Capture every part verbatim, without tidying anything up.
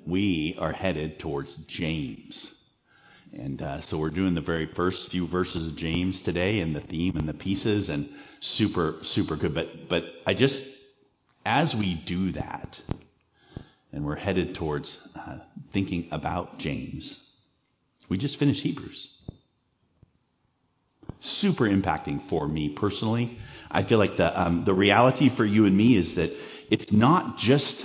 we are headed towards James. And uh, so we're doing the very first few verses of James today, and the theme and the pieces, and super, super good. But but I just, as we do that, and we're headed towards uh, thinking about James, we just finished Hebrews. Super impacting for me personally. I feel like the um, the reality for you and me is that it's not just.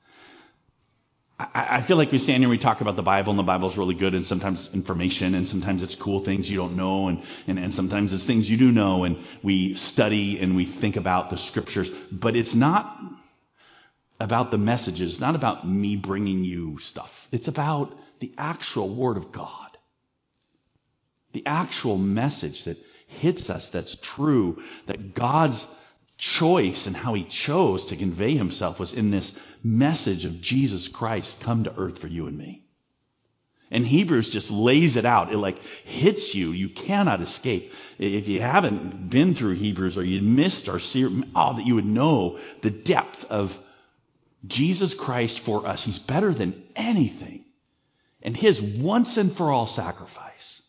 I, I feel like we stand here and we talk about the Bible, and the Bible's really good, and sometimes information, and sometimes it's cool things you don't know, and, and and sometimes it's things you do know, and we study and we think about the scriptures, but it's not about the messages, not about me bringing you stuff. It's about the actual Word of God. The actual message that hits us, that's true, that God's choice and how he chose to convey himself was in this message of Jesus Christ come to earth for you and me. And Hebrews just lays it out. It like hits you. You cannot escape. If you haven't been through Hebrews or you missed our series, oh, that you would know the depth of Jesus Christ for us. He's better than anything. And his once and for all sacrifice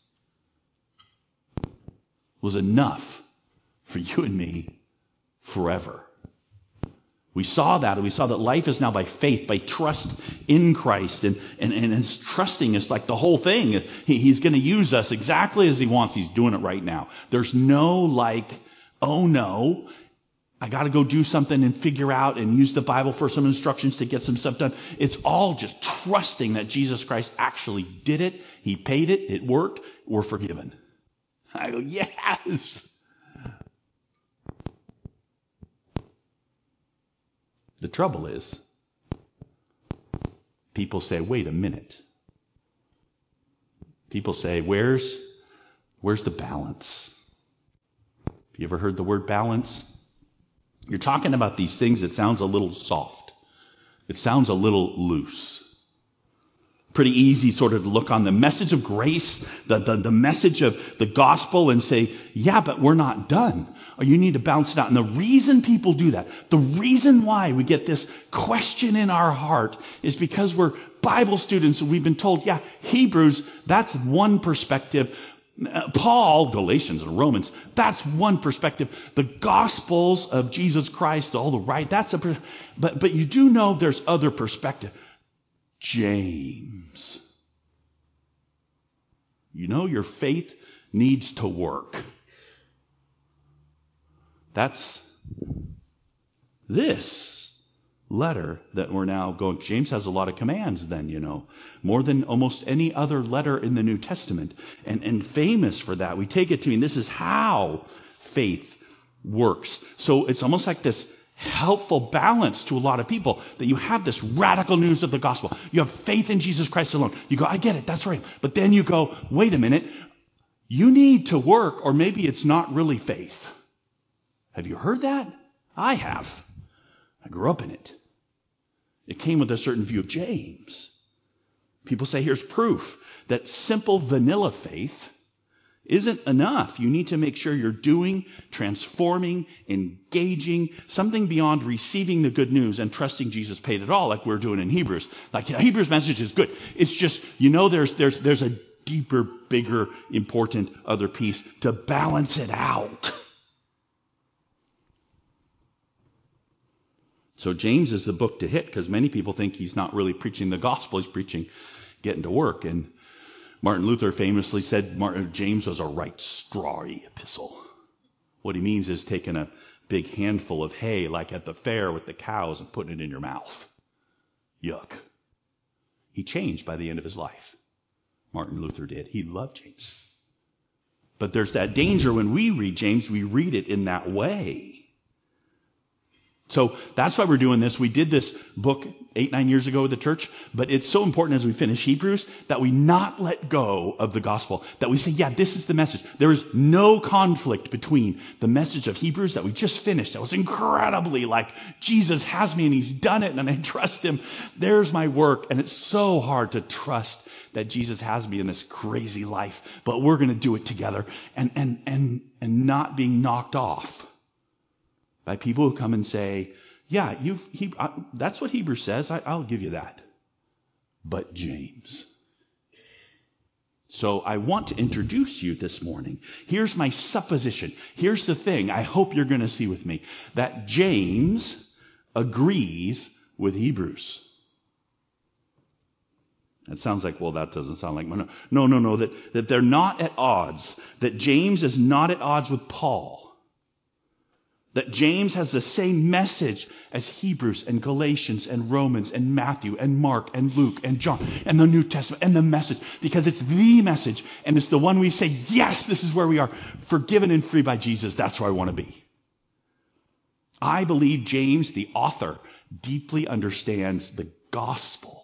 was enough for you and me forever. We saw that, and we saw that life is now by faith, by trust in Christ, and, and, and his trusting is like the whole thing. He, he's going to use us exactly as he wants. He's doing it right now. There's no like, oh no, I got to go do something and figure out and use the Bible for some instructions to get some stuff done. It's all just trusting that Jesus Christ actually did it. He paid it. It worked. We're forgiven. I go, yes. The trouble is, people say, wait a minute. People say, where's, where's the balance? Have you ever heard the word balance? You're talking about these things that sounds a little soft. It sounds a little loose. Pretty easy sort of to look on the message of grace, the, the, the message of the gospel, and say, yeah, but we're not done. Or you need to balance it out. And the reason people do that, the reason why we get this question in our heart is because we're Bible students and we've been told, yeah, Hebrews, that's one perspective. Paul, Galatians and Romans, that's one perspective. The Gospels of Jesus Christ, all the right, that's a, but, but you do know there's other perspective. James. You know your faith needs to work. That's this letter that we're now going. James has a lot of commands then, you know, more than almost any other letter in the New Testament, and, and famous for that. We take it to mean this is how faith works. So it's almost like this helpful balance to a lot of people that you have this radical news of the gospel. You have faith in Jesus Christ alone. You go, I get it, that's right. But then you go, wait a minute, you need to work, or maybe it's not really faith. Have you heard that? I have. I grew up in it. It came with a certain view of James. People say, here's proof that simple vanilla faith isn't enough. You need to make sure you're doing, transforming, engaging, something beyond receiving the good news and trusting Jesus paid it all, like we're doing in Hebrews. Like Hebrews message is good. It's just, you know, there's there's there's a deeper, bigger, important other piece to balance it out. So James is the book to hit because many people think he's not really preaching the gospel. He's preaching getting to work. And Martin Luther famously said Martin, James was a right strawy epistle. What he means is taking a big handful of hay like at the fair with the cows and putting it in your mouth. Yuck. He changed by the end of his life. Martin Luther did. He loved James. But there's that danger when we read James, we read it in that way. So that's why we're doing this. We did this book eight, nine years ago with the church, but it's so important as we finish Hebrews that we not let go of the gospel, that we say, yeah, this is the message. There is no conflict between the message of Hebrews that we just finished. That was incredibly like, Jesus has me and he's done it and I trust him. There's my work. And it's so hard to trust that Jesus has me in this crazy life, but we're going to do it together and, and, and, and not being knocked off by people who come and say, yeah, you've, he, I, that's what Hebrews says. I, I'll give you that. but James. So I want to introduce you this morning. Here's my supposition. Here's the thing I hope you're going to see with me. That James agrees with Hebrews. That sounds like, well, that doesn't sound like, no, no, no, no, that, that they're not at odds. That James is not at odds with Paul. That James has the same message as Hebrews and Galatians and Romans and Matthew and Mark and Luke and John and the New Testament and the message. Because it's the message and it's the one we say, yes, this is where we are. Forgiven and free by Jesus. That's where I want to be. I believe James, the author, deeply understands the gospel.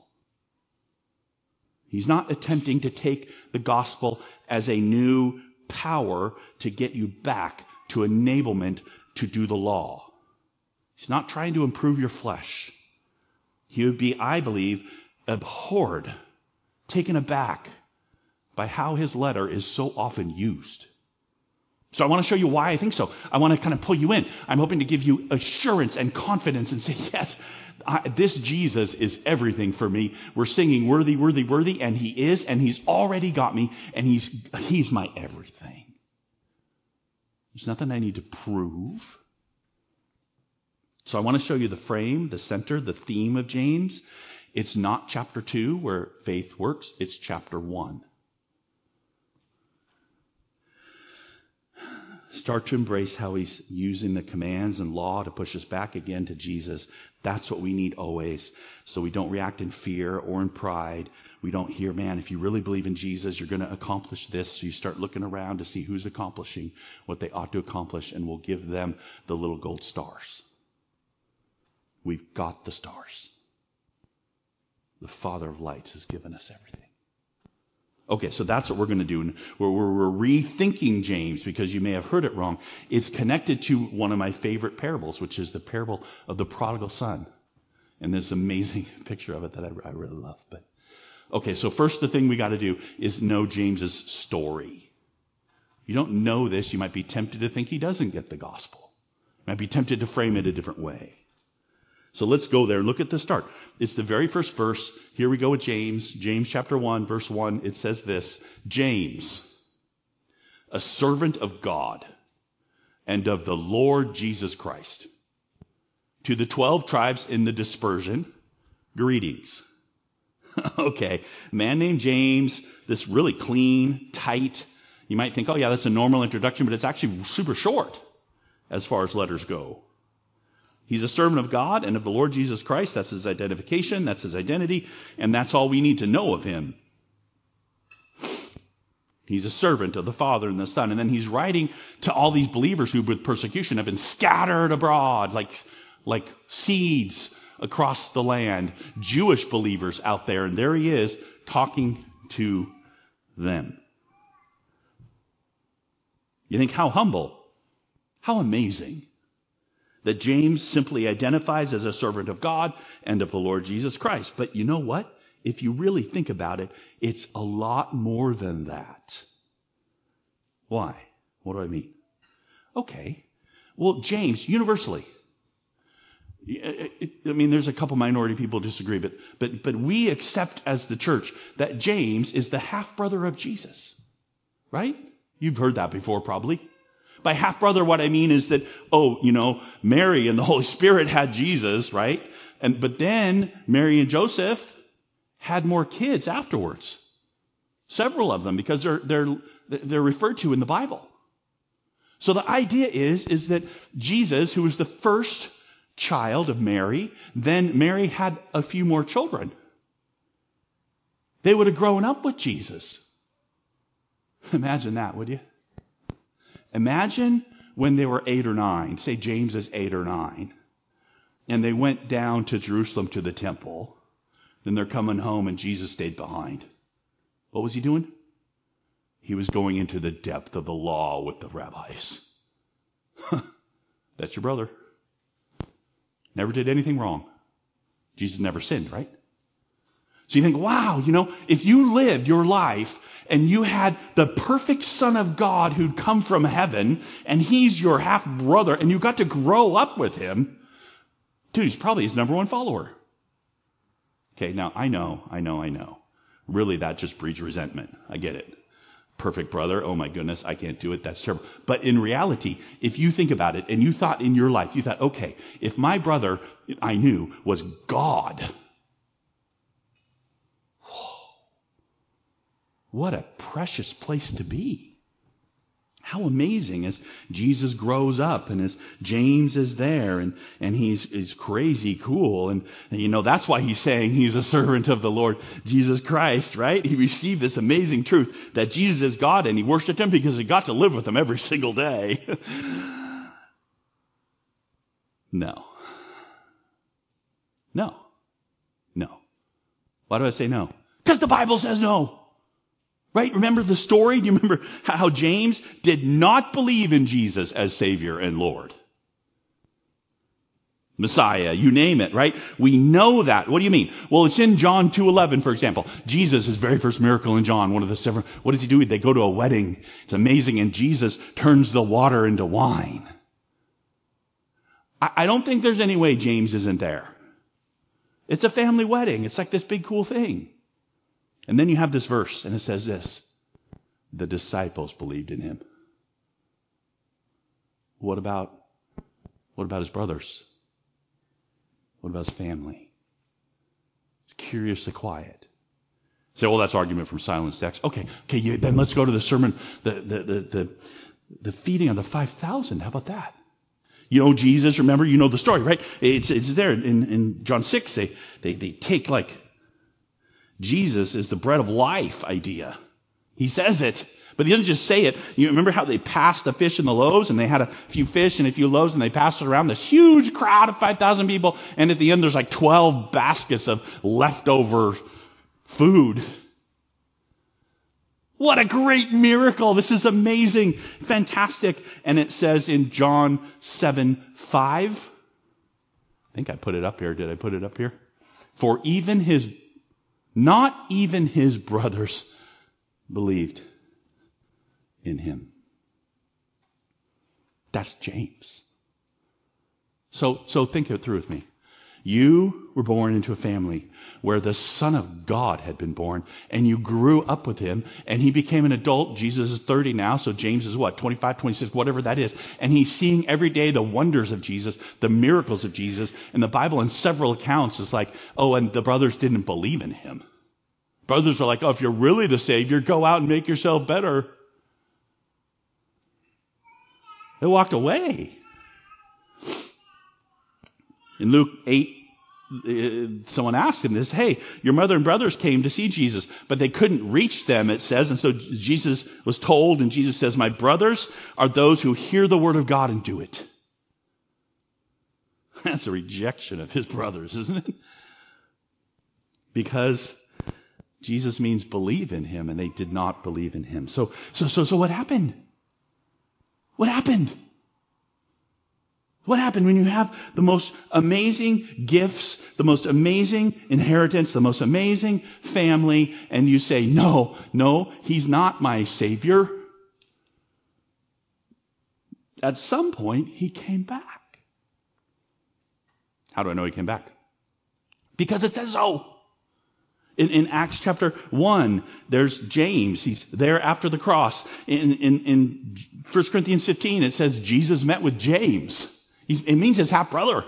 He's not attempting to take the gospel as a new power to get you back to enablement to do the law. He's not trying to improve your flesh. He would be, I believe, abhorred, taken aback by how his letter is so often used. So I want to show you why I think so. I want to kind of pull you in. I'm hoping to give you assurance and confidence and say, yes, I, this Jesus is everything for me. We're singing worthy, worthy, worthy, and he is, and he's already got me, and he's he's my everything. There's nothing I need to prove. So I want to show you the frame, the center, the theme of James. It's not chapter two where faith works. It's chapter one. Start to embrace how he's using the commands and law to push us back again to Jesus. That's what we need always. So we don't react in fear or in pride. We don't hear, man, if you really believe in Jesus, you're going to accomplish this. So you start looking around to see who's accomplishing what they ought to accomplish, and we'll give them the little gold stars. We've got the stars. The Father of lights has given us everything. Okay, so that's what we're going to do. We're, we're, we're rethinking James because you may have heard it wrong. It's connected to one of my favorite parables, which is the parable of the prodigal son. And there's an amazing picture of it that I, I really love. But okay, so first the thing we got to do is know James's story. You don't know this, you might be tempted to think he doesn't get the gospel. You might be tempted to frame it a different way. So let's go there. Look at the start. It's the very first verse. Here we go with James. James chapter one, verse one. It says this. James, a servant of God and of the Lord Jesus Christ, to the twelve tribes in the dispersion, greetings. Okay, a man named James, this really clean, tight. You might think, oh yeah, that's a normal introduction, but it's actually super short as far as letters go. He's a servant of God and of the Lord Jesus Christ. That's his identification. That's his identity. And that's all we need to know of him. He's a servant of the Father and the Son. And then he's writing to all these believers who with persecution have been scattered abroad like, like seeds across the land. Jewish believers out there. And there he is talking to them. You think, how humble. How amazing. That James simply identifies as a servant of God and of the Lord Jesus Christ. But you know what? If you really think about it, it's a lot more than that. Why? What do I mean? Okay. Well, James, universally. I mean, there's a couple minority people who disagree, but, but, but we accept as the church that James is the half-brother of Jesus. Right? You've heard that before, probably. By half-brother, what I mean is that, oh, you know, Mary and the Holy Spirit had Jesus, right? And but then Mary and Joseph had more kids afterwards. Several of them, because they're they're they're referred to in the Bible. So the idea is, is that Jesus, who was the first child of Mary, then Mary had a few more children. They would have grown up with Jesus. Imagine that, would you? Imagine when they were eight or nine, say James is eight or nine, and they went down to Jerusalem to the temple. Then they're coming home and Jesus stayed behind. What was he doing? He was going into the depth of the law with the rabbis. That's your brother. Never did anything wrong. Jesus never sinned, right? So you think, wow, you know, if you lived your life and you had the perfect Son of God who'd come from heaven and he's your half brother and you got to grow up with him, dude, he's probably his number one follower. Okay, now I know, I know, I know. Really, that just breeds resentment. I get it. Perfect brother, oh my goodness, I can't do it, that's terrible. But in reality, if you think about it, and you thought in your life, you thought, okay, if my brother I knew was God, what a precious place to be. How amazing as Jesus grows up and as James is there and, and he's, he's crazy cool. And, and you know, that's why he's saying he's a servant of the Lord Jesus Christ, right? He received this amazing truth that Jesus is God and he worshiped him because he got to live with him every single day. No. No. No. Why do I say no? Because the Bible says no. Right? Remember the story? Do you remember how James did not believe in Jesus as Savior and Lord? Messiah, you name it, right? We know that. What do you mean? Well, it's in John two eleven, for example. Jesus, his very first miracle in John, one of the seven. What does he do? They go to a wedding. It's amazing. And Jesus turns the water into wine. I, I don't think there's any way James isn't there. It's a family wedding. It's like this big cool thing. And then you have this verse, and it says this. The disciples believed in him. What about, what about his brothers? What about his family? Curiously quiet. Say, well, that's argument from silence text. Okay, okay, you, then let's go to the sermon, the, the, the, the, the feeding of the five thousand. How about that? You know Jesus, remember, you know the story, right? It's, it's there in, in John six. They, they, they take like, Jesus is the bread of life idea. He says it, but he doesn't just say it. You remember how they passed the fish and the loaves, and they had a few fish and a few loaves, and they passed it around this huge crowd of five thousand people, and at the end there's like twelve baskets of leftover food. What a great miracle. This is amazing, fantastic. And it says in John seven five, I think I put it up here. Did I put it up here? For even his Not even his brothers believed in him. That's James. So, so think it through with me. You were born into a family where the Son of God had been born, and you grew up with him, and he became an adult. Jesus is thirty now, so James is what, twenty-five, twenty-six, whatever that is. And he's seeing every day the wonders of Jesus, the miracles of Jesus. And the Bible in several accounts is like, oh, and the brothers didn't believe in him. Brothers are like, oh, if you're really the Savior, go out and make yourself better. They walked away. In Luke eight, someone asked him this, hey, your mother and brothers came to see Jesus, but they couldn't reach them, it says. And so Jesus was told, and Jesus says, my brothers are those who hear the word of God and do it. That's a rejection of his brothers, isn't it? Because Jesus means believe in him, and they did not believe in him. So, so, so, so what happened? What happened? What happened when you have the most amazing gifts, the most amazing inheritance, the most amazing family, and you say, no, no, he's not my Savior? At some point, he came back. How do I know he came back? Because it says so. In, in Acts chapter one, there's James. He's there after the cross. In, in, in First Corinthians fifteen, it says Jesus met with James. He's, it means his half-brother.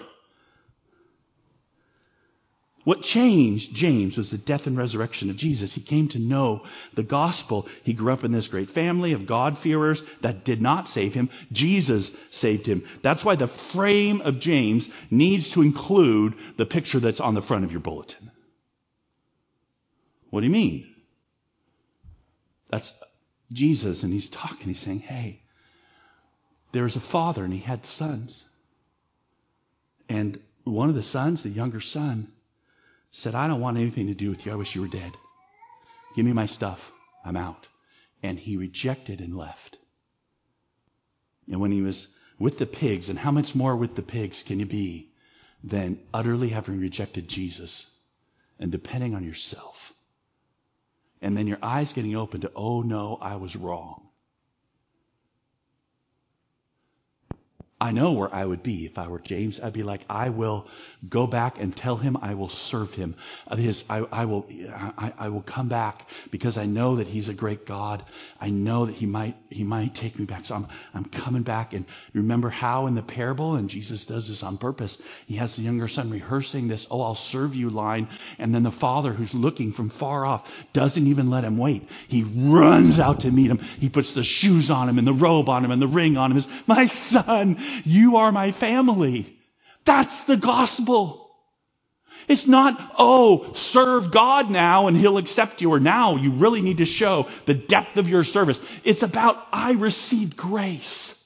What changed James was the death and resurrection of Jesus. He came to know the gospel. He grew up in this great family of God-fearers that did not save him. Jesus saved him. That's why the frame of James needs to include the picture that's on the front of your bulletin. What do you mean? That's Jesus, and he's talking. He's saying, hey, there's a father, and he had sons. And one of the sons, the younger son, said, I don't want anything to do with you. I wish you were dead. Give me my stuff. I'm out. And he rejected and left. And when he was with the pigs, and how much more with the pigs can you be than utterly having rejected Jesus and depending on yourself? And then your eyes getting open to, oh no, I was wrong. I know where I would be if I were James. I'd be like, I will go back and tell him I will serve him. His, I, I will I, I will come back because I know that he's a great God. I know that he might he might take me back. So I'm I'm coming back. And remember how in the parable, and Jesus does this on purpose, he has the younger son rehearsing this, oh, I'll serve you line. And then the father who's looking from far off doesn't even let him wait. He runs out to meet him. He puts the shoes on him and the robe on him and the ring on him. He's, my son, you are my family. That's the gospel. It's not, oh, serve God now and he'll accept you, or now you really need to show the depth of your service. It's about, I received grace.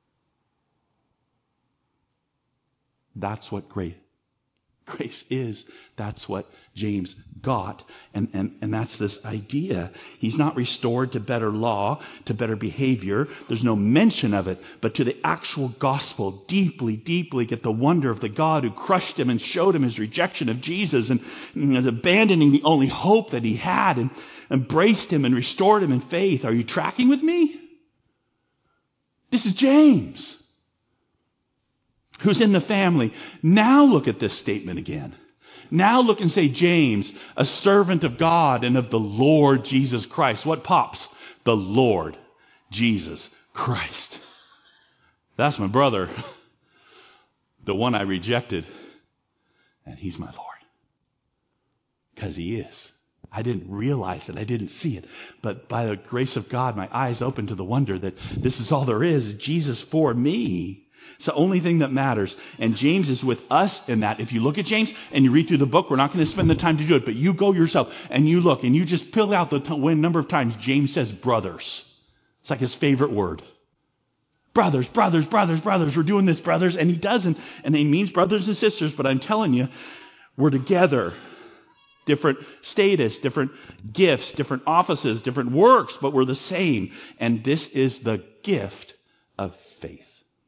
That's what grace, grace is. That's what James got. And, and, and that's this idea. He's not restored to better law, to better behavior. There's no mention of it. But to the actual gospel, deeply, deeply get the wonder of the God who crushed him and showed him his rejection of Jesus and, and abandoning the only hope that he had and embraced him and restored him in faith. Are you tracking with me? This is James, who's in the family. Now look at this statement again. Now look and say, James, a servant of God and of the Lord Jesus Christ. What pops? The Lord Jesus Christ. That's my brother, the one I rejected. And he's my Lord. Because he is. I didn't realize it. I didn't see it. But by the grace of God, my eyes opened to the wonder that this is all there is. Jesus for me. It's the only thing that matters. And James is with us in that. If you look at James and you read through the book, we're not going to spend the time to do it, but you go yourself and you look and you just pill out the t- number of times James says brothers. It's like his favorite word. Brothers, brothers, brothers, brothers. We're doing this, brothers. And he doesn't. And he means brothers and sisters, but I'm telling you, we're together. Different status, different gifts, different offices, different works, but we're the same. And this is the gift of faith.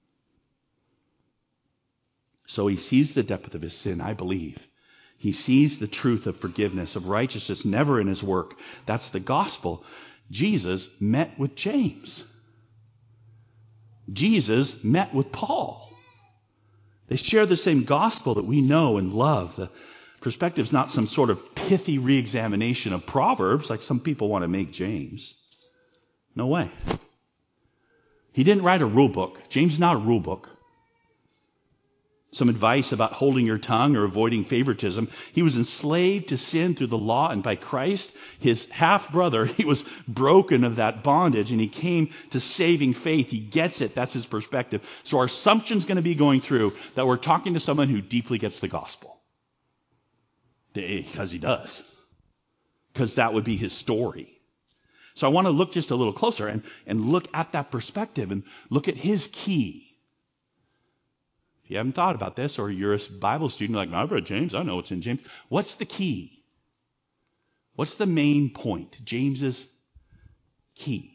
So he sees the depth of his sin, I believe. He sees the truth of forgiveness, of righteousness, never in his work. That's the gospel. Jesus met with James. Jesus met with Paul. They share the same gospel that we know and love. The perspective is not some sort of pithy re-examination of Proverbs like some people want to make James. No way. He didn't write a rule book. James is not a rule book. Some advice about holding your tongue or avoiding favoritism. He was enslaved to sin through the law, and by Christ, his half-brother, he was broken of that bondage, and he came to saving faith. He gets it. That's his perspective. So our assumption's going to be going through that we're talking to someone who deeply gets the gospel. Because he does. Because that would be his story. So I want to look just a little closer and, and look at that perspective and look at his key. If you haven't thought about this, or you're a Bible student like, I've read James, I know what's in James. What's the key? What's the main point? James's key.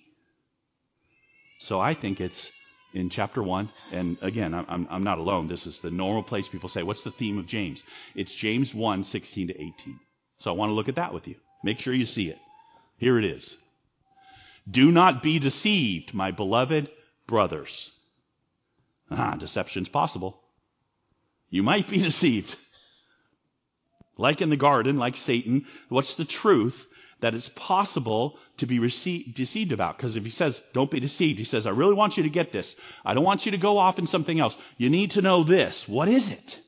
So I think it's in chapter one, and again, I'm, I'm not alone. This is the normal place people say, what's the theme of James? It's James one, sixteen to eighteen. So I want to look at that with you. Make sure you see it. Here it is. Do not be deceived, my beloved brothers. Ah, deception's possible. You might be deceived. Like in the garden, like Satan, what's the truth that it's possible to be rece- deceived about? Because if he says, don't be deceived, he says, I really want you to get this. I don't want you to go off in something else. You need to know this. What is it?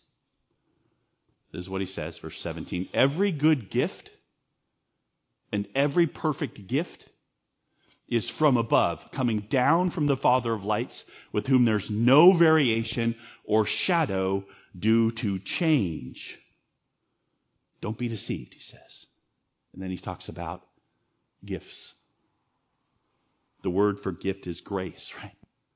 This is what he says, verse seventeen. Every good gift and every perfect gift is from above, coming down from the Father of lights, with whom there's no variation or shadow due to change. Don't be deceived, he says. And then he talks about gifts. The word for gift is grace, right?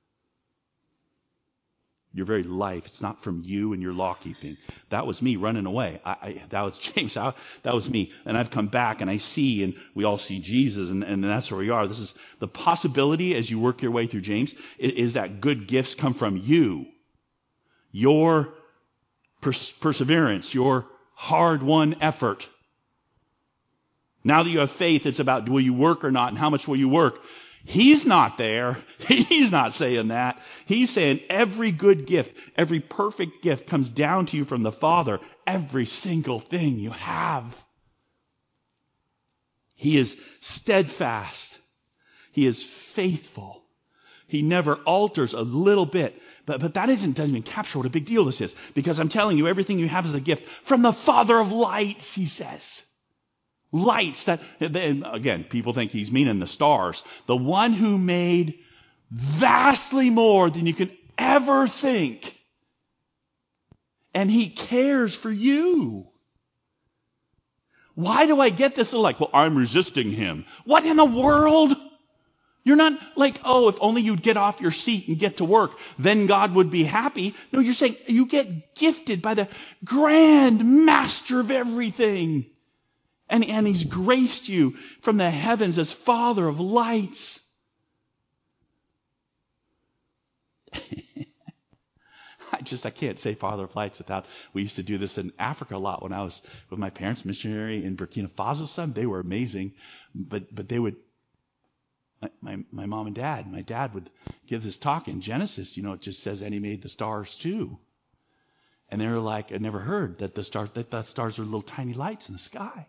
Your very life, it's not from you and your law keeping. That was me running away. I, I, that was James. I, that was me. And I've come back and I see, and we all see Jesus, and, and that's where we are. This is the possibility as you work your way through James, is, is that good gifts come from you. Your pers- perseverance, your hard-won effort. Now that you have faith, it's about will you work or not, and how much will you work? He's not there. He's not saying that. He's saying every good gift, every perfect gift comes down to you from the Father. Every single thing you have. He is steadfast. He is faithful. He never alters a little bit. But, but that isn't, doesn't even capture what a big deal this is. Because I'm telling you, everything you have is a gift from the Father of lights, he says. Lights that, again, people think he's meaning the stars. The one who made vastly more than you can ever think. And he cares for you. Why do I get this? Like, well, I'm resisting him. What in the world? You're not like, oh, if only you'd get off your seat and get to work, then God would be happy. No, you're saying you get gifted by the grand master of everything. And, and he's graced you from the heavens as Father of lights. I just, I can't say Father of lights without, we used to do this in Africa a lot when I was with my parents, missionary in Burkina Faso. Some, they were amazing, but, but they would, my, my, my mom and dad, my dad would give this talk in Genesis, you know, it just says, and he made the stars too. And they were like, I never heard that the stars, that the stars are little tiny lights in the sky.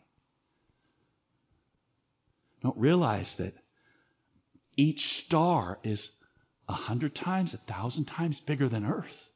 Don't realize that each star is a hundred times, a thousand times bigger than Earth.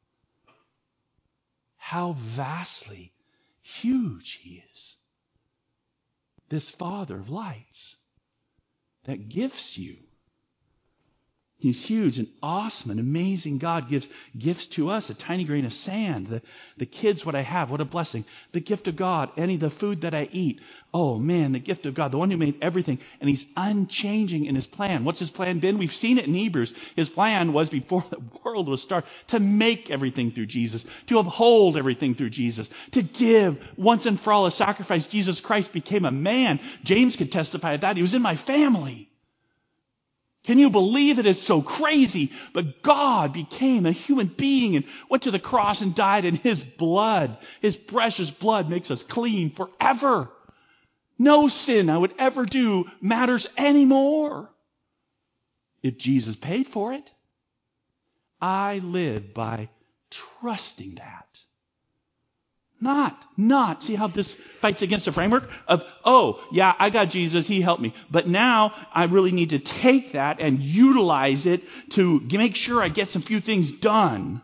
How vastly huge he is. This Father of lights that gifts you. He's huge and awesome and amazing. God gives gifts to us, a tiny grain of sand. The, the kids, what I have, what a blessing. The gift of God, any of the food that I eat. Oh man, the gift of God, the one who made everything. And he's unchanging in his plan. What's his plan been? We've seen it in Hebrews. His plan was before the world was started to make everything through Jesus, to uphold everything through Jesus, to give once and for all a sacrifice. Jesus Christ became a man. James could testify to that. He was in my family. Can you believe it? It's so crazy. But God became a human being and went to the cross and died, and his blood, his precious blood, makes us clean forever. No sin I would ever do matters anymore if Jesus paid for it. I live by trusting that. Not, not. See how this fights against the framework of, oh, yeah, I got Jesus, he helped me. But now I really need to take that and utilize it to make sure I get some few things done.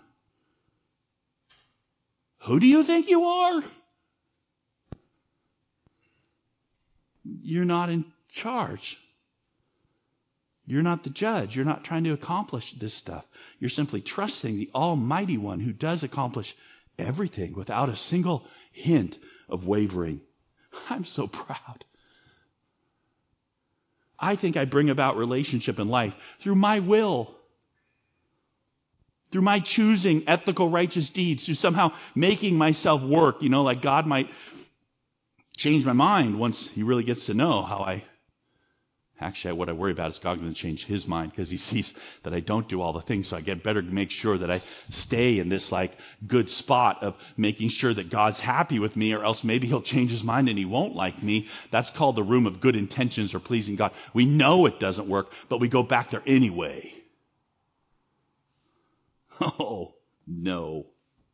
Who do you think you are? You're not in charge. You're not the judge. You're not trying to accomplish this stuff. You're simply trusting the Almighty One who does accomplish everything without a single hint of wavering. I'm so proud. I think I bring about relationship in life through my will, through my choosing ethical, righteous deeds, through somehow making myself work. You know, like God might change my mind once he really gets to know how I Actually, what I worry about is God going to change his mind because he sees that I don't do all the things. So I get better to make sure that I stay in this like good spot of making sure that God's happy with me, or else maybe he'll change his mind and he won't like me. That's called the room of good intentions or pleasing God. We know it doesn't work, but we go back there anyway. Oh, no.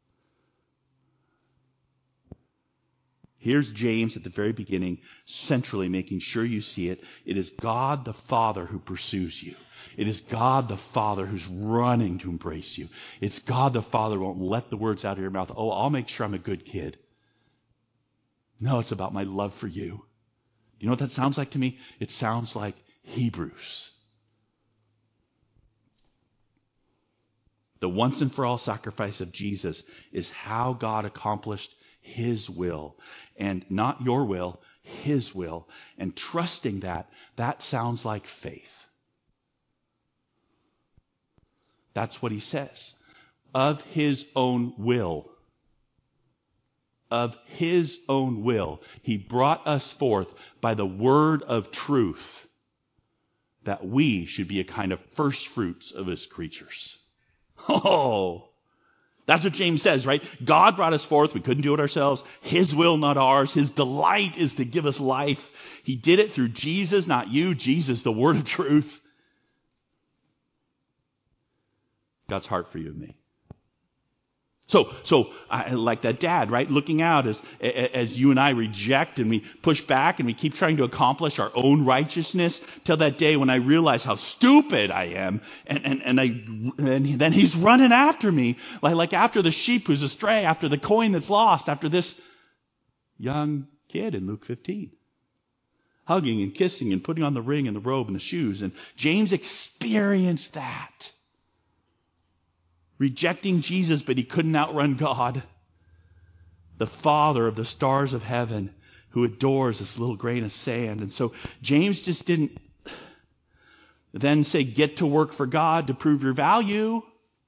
Here's James at the very beginning, centrally making sure you see it. It is God the Father who pursues you. It is God the Father who's running to embrace you. It's God the Father who won't let the words out of your mouth, oh, I'll make sure I'm a good kid. No, it's about my love for you. You know what that sounds like to me? It sounds like Hebrews. The once and for all sacrifice of Jesus is how God accomplished his will, and not your will, his will. And trusting that, that sounds like faith. That's what he says. Of his own will. Of his own will. He brought us forth by the word of truth, that we should be a kind of first fruits of his creatures. Oh! That's what James says, right? God brought us forth. We couldn't do it ourselves. His will, not ours. His delight is to give us life. He did it through Jesus, not you. Jesus, the word of truth. God's heart for you and me. So, so I like that dad, right? Looking out as, as you and I reject and we push back and we keep trying to accomplish our own righteousness till that day when I realize how stupid I am. And, and, and I, and then he's running after me, like, like after the sheep who's astray, after the coin that's lost, after this young kid in Luke fifteen. Hugging and kissing and putting on the ring and the robe and the shoes. And James experienced that. Rejecting Jesus, but he couldn't outrun God. The Father of the stars of heaven who adores this little grain of sand. And so James just didn't then say, get to work for God to prove your value.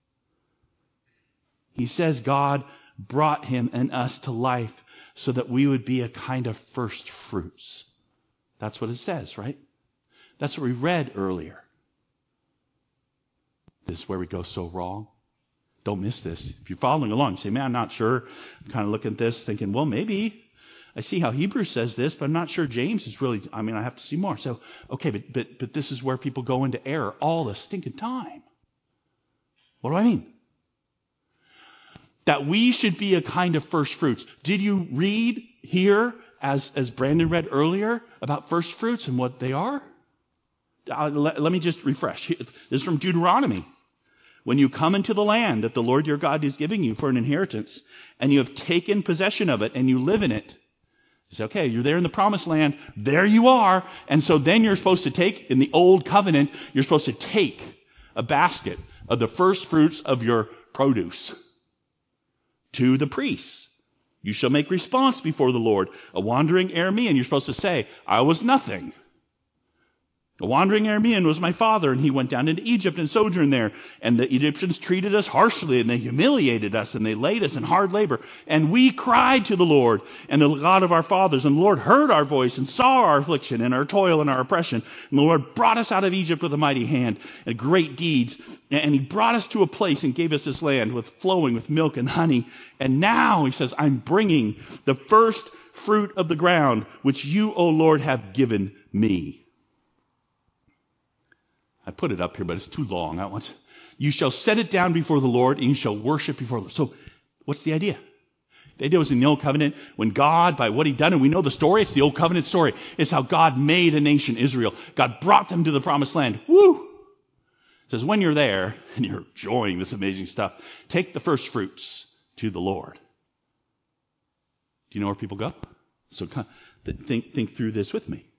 He says God brought him and us to life so that we would be a kind of first fruits. That's what it says, right? That's what we read earlier. This is where we go so wrong. Don't miss this. If you're following along, you say, man, I'm not sure. I'm kind of looking at this thinking, well, maybe. I see how Hebrews says this, but I'm not sure James is really, I mean, I have to see more. So, okay, but, but, but this is where people go into error all the stinking time. What do I mean? That we should be a kind of first fruits. Did you read here, as, as Brandon read earlier, about first fruits and what they are? Uh, let, let me just refresh. This is from Deuteronomy. When you come into the land that the Lord your God is giving you for an inheritance, and you have taken possession of it, and you live in it. You say, okay, you're there in the promised land. There you are. And so then you're supposed to take, in the old covenant, you're supposed to take a basket of the first fruits of your produce to the priests. You shall make response before the Lord, a wandering Aramean. You're supposed to say, I was nothing. A wandering Aramean was my father, and he went down into Egypt and sojourned there. And the Egyptians treated us harshly, and they humiliated us, and they laid us in hard labor. And we cried to the Lord, and the God of our fathers. And the Lord heard our voice, and saw our affliction, and our toil, and our oppression. And the Lord brought us out of Egypt with a mighty hand, and great deeds. And he brought us to a place, and gave us this land, with flowing with milk and honey. And now, he says, I'm bringing the first fruit of the ground, which you, O Lord, have given me. I put it up here, but it's too long. I want you shall set it down before the Lord, and you shall worship before the Lord. So what's the idea? The idea was in the Old Covenant, when God, by what he'd done, and we know the story, it's the Old Covenant story. It's how God made a nation, Israel. God brought them to the promised land. Woo! It says, when you're there, and you're enjoying this amazing stuff, take the first fruits to the Lord. Do you know where people go? So think, think through this with me.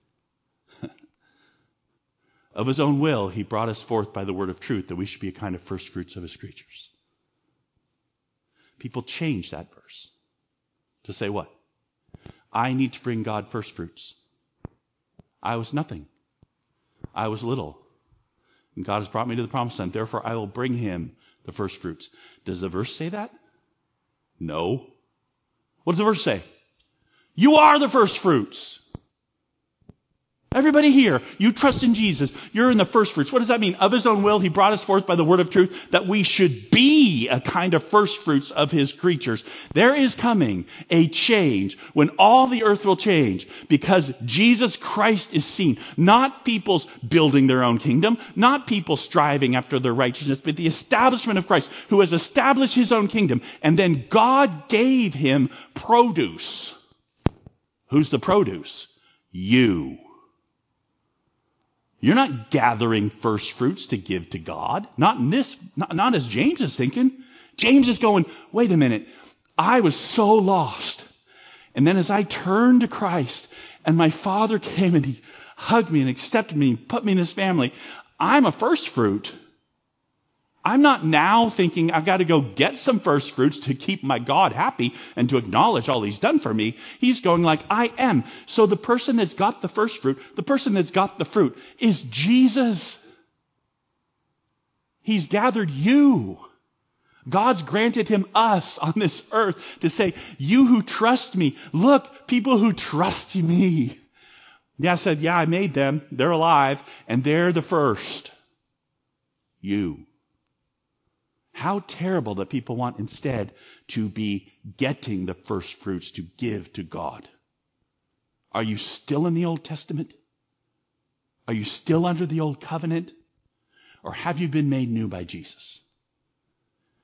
Of his own will, he brought us forth by the word of truth, that we should be a kind of first fruits of his creatures. People change that verse to say what? I need to bring God first fruits. I was nothing. I was little. And God has brought me to the promised land. Therefore, I will bring him the first fruits. Does the verse say that? No. What does the verse say? You are the first fruits. Everybody here, you trust in Jesus. You're in the first fruits. What does that mean? Of his own will, he brought us forth by the word of truth, that we should be a kind of first fruits of his creatures. There is coming a change when all the earth will change, because Jesus Christ is seen. Not people's building their own kingdom, not people striving after their righteousness, but the establishment of Christ, who has established his own kingdom. And then God gave him produce. Who's the produce? You. You're not gathering first fruits to give to God. Not in this, not, not as James is thinking. James is going, wait a minute. I was so lost. And then as I turned to Christ and my Father came and he hugged me and accepted me and put me in his family, I'm a first fruit. I'm not now thinking I've got to go get some first fruits to keep my God happy and to acknowledge all he's done for me. He's going like, I am. So the person that's got the first fruit, the person that's got the fruit is Jesus. He's gathered you. God's granted him us on this earth to say, you who trust me, look, people who trust me. Yeah, I said, yeah, I made them. They're alive and they're the first. You. How terrible that people want instead to be getting the first fruits to give to God. Are you still in the Old Testament? Are you still under the Old Covenant? Or have you been made new by Jesus?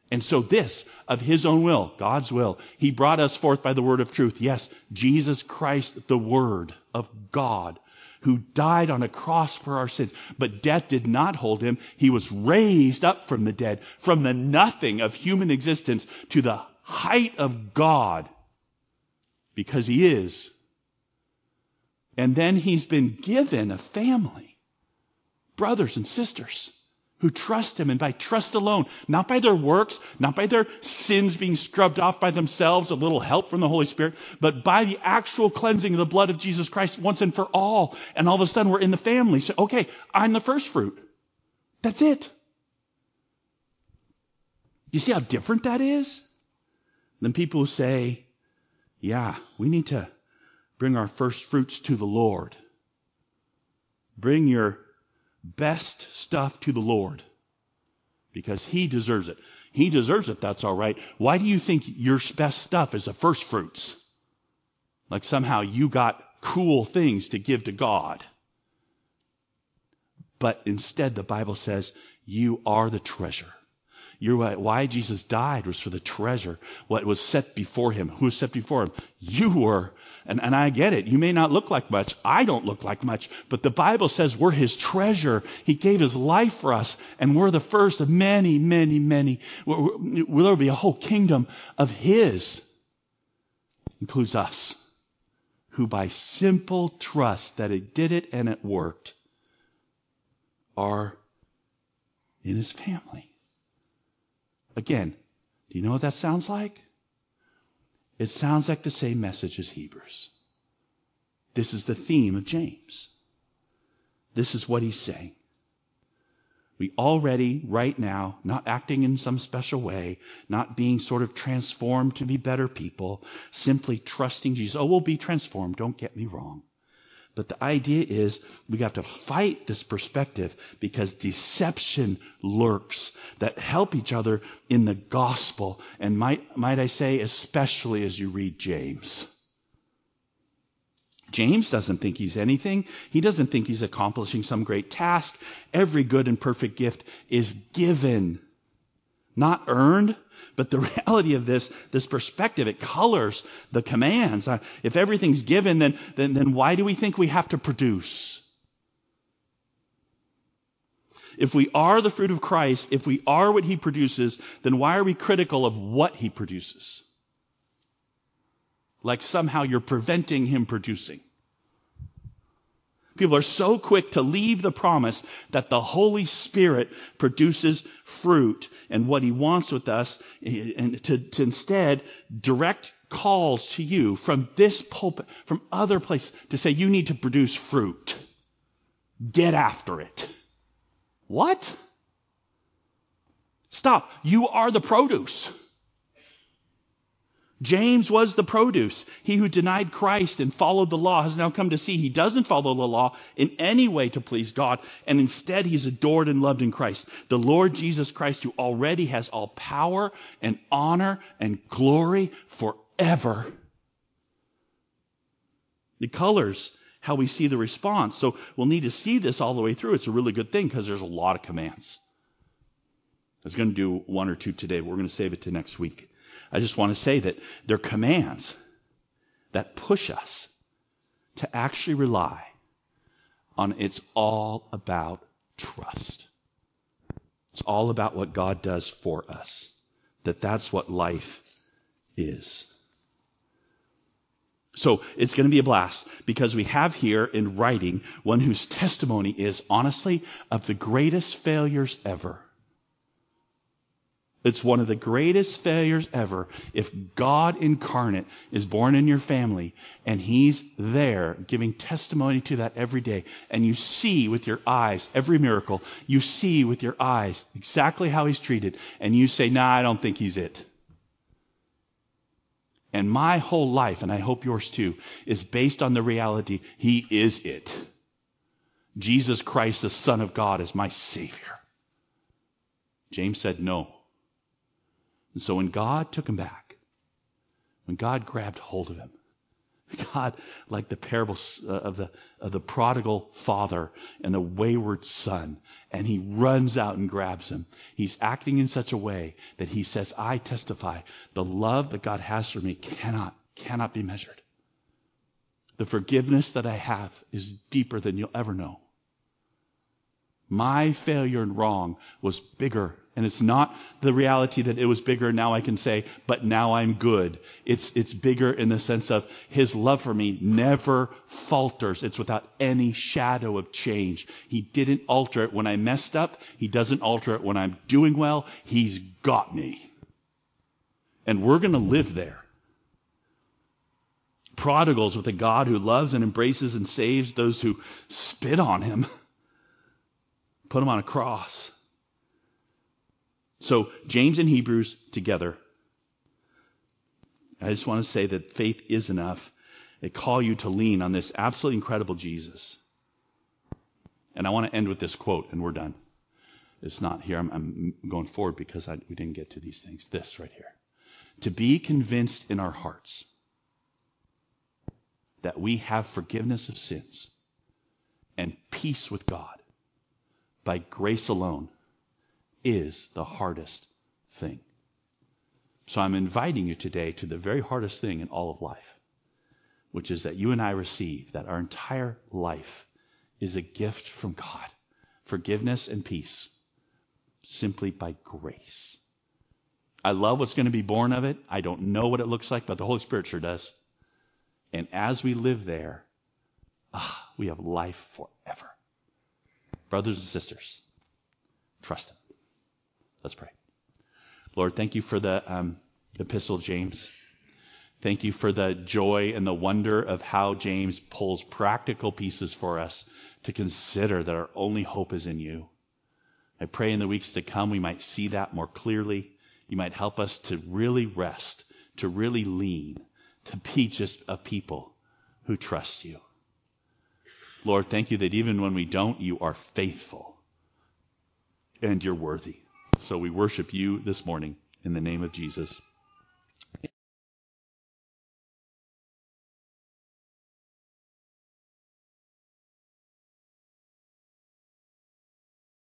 And so this, of his own will, God's will, he brought us forth by the word of truth. Yes, Jesus Christ, the word of God, who died on a cross for our sins. But death did not hold him. He was raised up from the dead, from the nothing of human existence to the height of God, because he is. And then he's been given a family, brothers and sisters, who trust him, and by trust alone, not by their works, not by their sins being scrubbed off by themselves, a little help from the Holy Spirit, but by the actual cleansing of the blood of Jesus Christ once and for all. And all of a sudden we're in the family. So, okay, I'm the first fruit. That's it. You see how different that is than people who say, yeah, we need to bring our first fruits to the Lord. Bring your best stuff to the Lord, because he deserves it. He deserves it, that's all right. Why do you think your best stuff is the first fruits? Like somehow you got cool things to give to God. But instead, the Bible says you are the treasure. You're, why Jesus died was for the treasure, what was set before him. Who was set before him? You were. And, and I get it. You may not look like much. I don't look like much. But the Bible says we're his treasure. He gave his life for us. And we're the first of many, many, many. Will there be a whole kingdom of his? Includes us, who by simple trust that he did it and it worked, are in his family. Again, do you know what that sounds like? It sounds like the same message as Hebrews. This is the theme of James. This is what he's saying. We already, right now, not acting in some special way, not being sort of transformed to be better people, simply trusting Jesus. Oh, we'll be transformed, don't get me wrong. But the idea is we have to fight this perspective, because deception lurks that help each other in the gospel. And might, might I say, especially as you read James. James doesn't think he's anything. He doesn't think he's accomplishing some great task. Every good and perfect gift is given, not earned. But the reality of this, this perspective, it colors the commands. Uh, if everything's given, then, then, then why do we think we have to produce? If we are the fruit of Christ, if we are what he produces, then why are we critical of what he produces? Like somehow you're preventing him producing. People are so quick to leave the promise that the Holy Spirit produces fruit and what he wants with us, and to, to instead direct calls to you from this pulpit, from other places, to say you need to produce fruit. Get after it. What? Stop. You are the produce. James was the produce. He who denied Christ and followed the law has now come to see he doesn't follow the law in any way to please God, and instead he's adored and loved in Christ. The Lord Jesus Christ, who already has all power and honor and glory forever. It colors how we see the response. So we'll need to see this all the way through. It's a really good thing because there's a lot of commands. I was going to do one or two today, but we're going to save it to next week. I just want to say that they're commands that push us to actually rely on it's all about trust. It's all about what God does for us. That that's what life is. So it's going to be a blast, because we have here in writing one whose testimony is honestly of the greatest failures ever. It's one of the greatest failures ever if God incarnate is born in your family and he's there giving testimony to that every day, and you see with your eyes every miracle. You see with your eyes exactly how he's treated, and you say, nah, I don't think he's it. And my whole life, and I hope yours too, is based on the reality he is it. Jesus Christ, the Son of God, is my Savior. James said no. And so when God took him back, when God grabbed hold of him God, like the parable of the of the prodigal father and the wayward son, and he runs out and grabs him. He's acting in such a way that he says, I testify, the love that God has for me cannot, cannot be measured. The forgiveness that I have is deeper than you'll ever know. My failure and wrong was bigger. And it's not the reality that it was bigger, now I can say, but now I'm good. It's it's bigger in the sense of his love for me never falters. It's without any shadow of change. He didn't alter it when I messed up. He doesn't alter it when I'm doing well. He's got me. And we're going to live there. Prodigals with a God who loves and embraces and saves those who spit on him. Put him on a cross. So James and Hebrews together. I just want to say that faith is enough. They call you to lean on this absolutely incredible Jesus. And I want to end with this quote, and we're done. It's not here. I'm, I'm going forward because I, we didn't get to these things. This right here. To be convinced in our hearts that we have forgiveness of sins and peace with God by grace alone is the hardest thing. So I'm inviting you today to the very hardest thing in all of life, which is that you and I receive that our entire life is a gift from God, forgiveness and peace, simply by grace. I love what's going to be born of it. I don't know what it looks like, but the Holy Spirit sure does. And as we live there, ah, we have life forever. Brothers and sisters, trust him. Let's pray. Lord, thank you for the um, epistle of James. Thank you for the joy and the wonder of how James pulls practical pieces for us to consider that our only hope is in you. I pray in the weeks to come we might see that more clearly. You might help us to really rest, to really lean, to be just a people who trust you. Lord, thank you that even when we don't, you are faithful and you're worthy. So we worship you this morning in the name of Jesus.